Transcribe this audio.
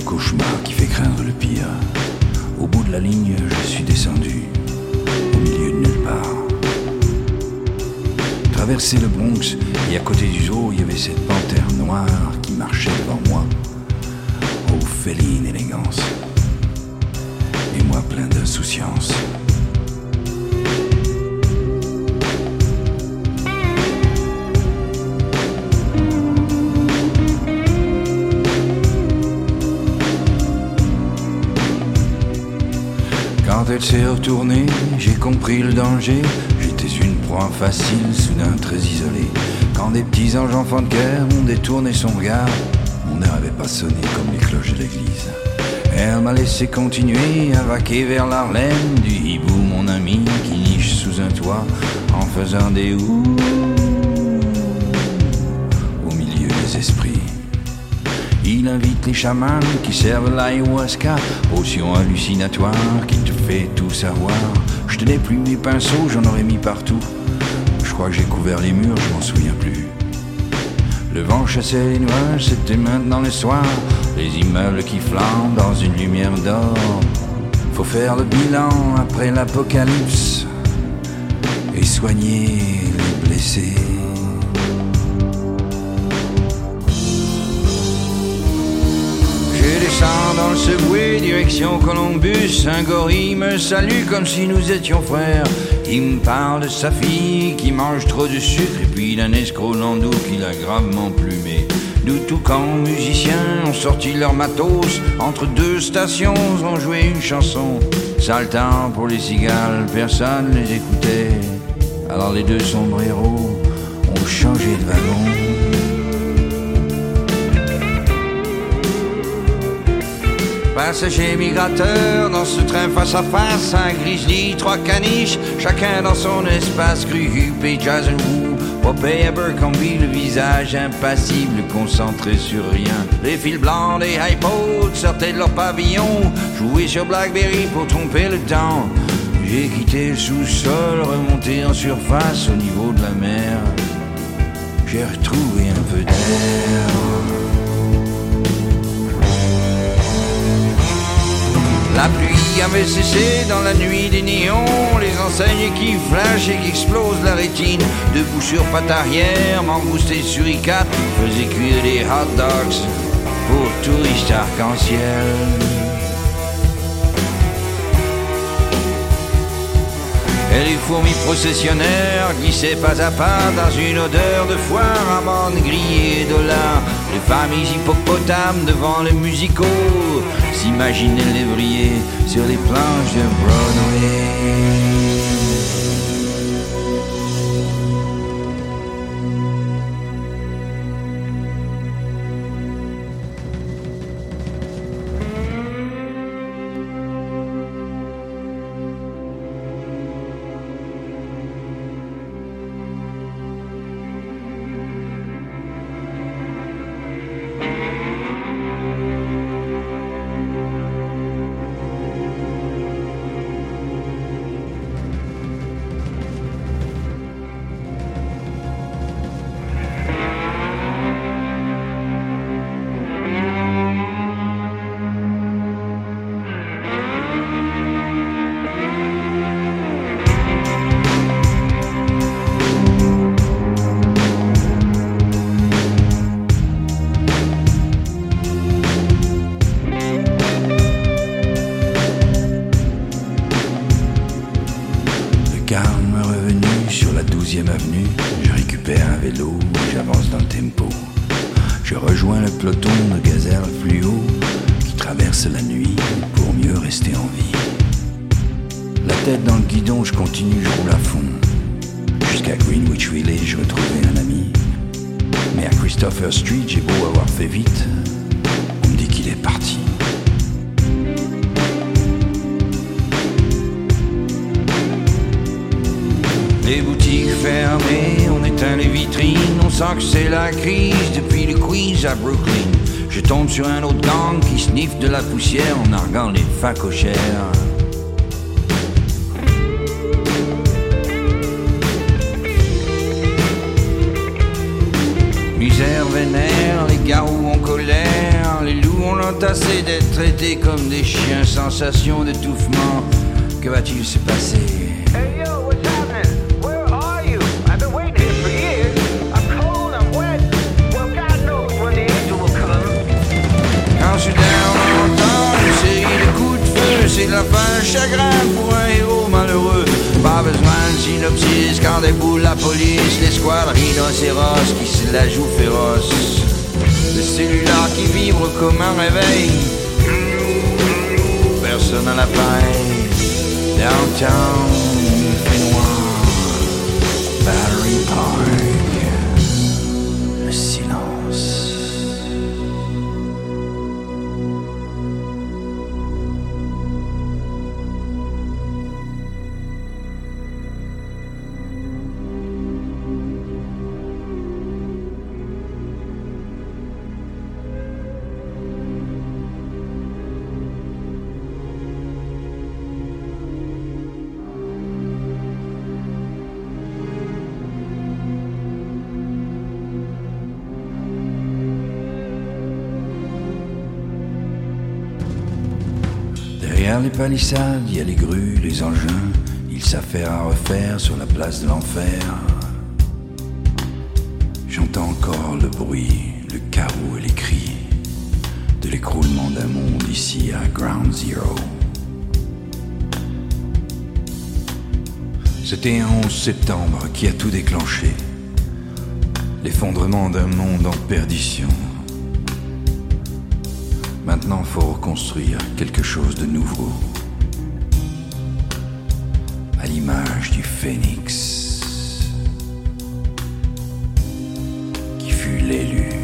cauchemar qui fait craindre le pire. Au bout de la ligne, je suis descendu, au milieu de nulle part. Traversé le Bronx, et à côté du zoo, il y avait cette panthère noire qui marchait devant moi. Oh, féline élégance. Et moi plein d'insouciance. Quand elle s'est retournée, j'ai compris le danger. J'étais une proie facile, soudain très isolée. Quand des petits anges enfants de guerre ont détourné son regard, mon heure avait pas sonné comme les cloches de l'église. Elle m'a laissé continuer à vaquer vers l'Harlem du hibou, mon ami, qui niche sous un toit en faisant des ouh au milieu des esprits. Il invite les chamans qui servent l'ayahuasca, potion hallucinatoire qui te fait tout savoir. Je tenais plus mes pinceaux, j'en aurais mis partout. Je crois que j'ai couvert les murs, je m'en souviens plus. Le vent chassait les nuages, c'était maintenant le soir. Les immeubles qui flambent dans une lumière d'or. Faut faire le bilan après l'apocalypse et soigner les blessés. Je descends dans le subway, direction Columbus. Un gorille me salue comme si nous étions frères. Il me parle de sa fille qui mange trop de sucre, et puis d'un escroc landau qui l'a gravement plumé. D'où tout camp musiciens ont sorti leur matos. Entre deux stations ont joué une chanson. Sale temps pour les cigales, personne les écoutait. Alors les deux sombreros ont changé de wagon. Passagers migrateurs dans ce train face à face, un grizzly, trois caniches, chacun dans son espace. Cru, et jazz and woo, Popeye Abercrombie, le visage impassible, concentré sur rien. Les fils blancs des iPods sortaient de leur pavillon, jouaient sur Blackberry pour tromper le temps. J'ai quitté le sous-sol, remonté en surface au niveau de la mer. J'ai retrouvé un peu d'air. La pluie avait cessé dans la nuit des néons, les enseignes qui flashent et qui explosent la rétine. Debout sur pattes arrière, mangoustés sur I4, faisaient cuire des hot dogs pour touristes arc-en-ciel. Et les fourmis processionnaires glissaient pas à pas dans une odeur de foire, amandes grillées et dollars. Les familles hippopotames devant les musicaux s'imaginaient les lévrier sur les planches de Broadway. Avenue, je récupère un vélo, j'avance dans le tempo. Je rejoins le peloton de gazelles fluo qui traverse la nuit pour mieux rester en vie. La tête dans le guidon, je continue, je roule à fond. Jusqu'à Greenwich Village, je retrouvais un ami. Mais à Christopher Street, j'ai beau avoir fait vite, on me dit qu'il est parti. Les boutiques fermées, on éteint les vitrines, on sent que c'est la crise depuis le Queens à Brooklyn. Je tombe sur un autre gang qui sniffe de la poussière en narguant les facochères. Misère vénère, les garous en colère, les loups on entassé d'être traités comme des chiens, sensation d'étouffement. Que va-t-il se passer? Hey yo, what's happening? Where are you? I've been waiting here for years. I'm cold, I'm wet. Well, God knows when the angel will come. Quand soudain on entend une série de coups de feu, c'est la fin, chagrin pour un héros malheureux. Pas besoin de synopsis quand déboule la police, les squads rhinocéros qui se la jouent féroce. Le cellulaire qui vibre comme un réveil, personne à la paille. Downtown, il fait noir, Battery Park, le silence. Derrière les palissades, il y a les grues, les engins. Ils s'affairent à refaire sur la place de l'enfer. J'entends encore le bruit, le chaos et les cris de l'écroulement d'un monde ici à Ground Zero. C'était un 11 septembre qui a tout déclenché. L'effondrement d'un monde en perdition. Maintenant, faut reconstruire quelque chose de nouveau. À l'image du phénix qui fut l'élu.